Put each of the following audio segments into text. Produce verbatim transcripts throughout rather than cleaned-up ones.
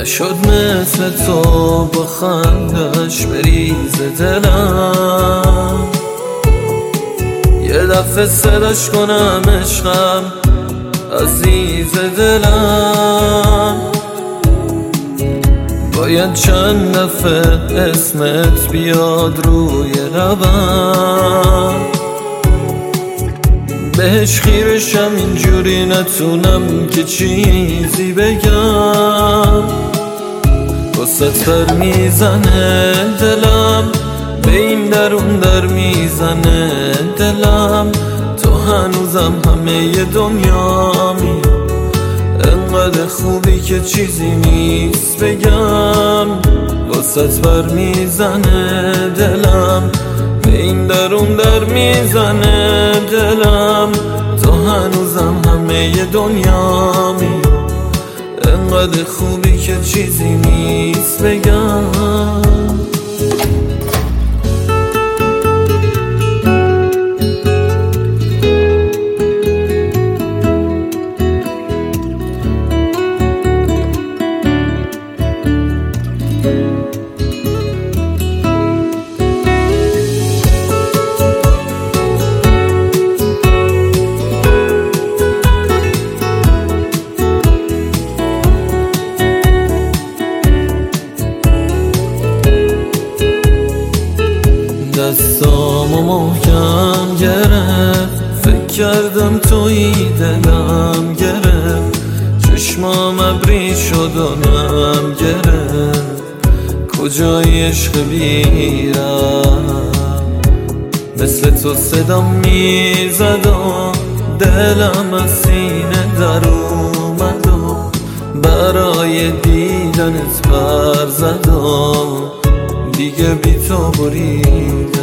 نشد مثل تو با خندش بریزه دلم، یه دفعه صداش کنم عشقم عزیز دلم. باید چند دفعه اسمت بیاد روی لبم، بهش خیرشم اینجوری نتونم که چیزی بگم. واسه بر میزنه دلم، به این درون در میزنه دلم. تو هنوزم همه دنیامی، انقدر خوبی که چیزی نیست بگم. واسه بر میزنه دلم، به این درون در میزنه دلم. تو هنوزم همه دنیامی، انقدر خوبی که چیزی نیست بگم. دستامو محکم گرفت، فکر کردم تویی دلم گرفت. چشمام ابری شد و نم گرفت، کجای عشق بیرم. مثل تو صدام میزد و دلم از سینه در اومد و برای دیدنت بر زد و دیگه بی تو بریدم.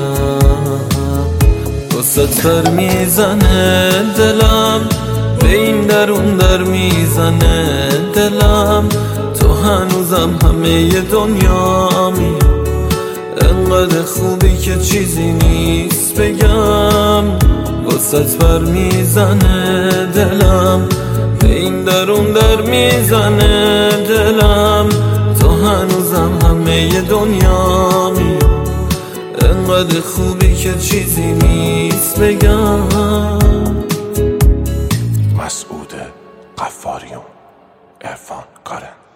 واسه بر میزنه دلم، به این درون در میزنه دلم. تو هنوزم همه دنیامی، انقدر خوبی که چیزی نیست بگم. واسه بر میزنه دلم، به این درون در میزنه دلم. تو هنوزم همه دنیامی، انقدر خوبی که چیزی نیست بگم. مسعود غفاریون، عرفان کارن.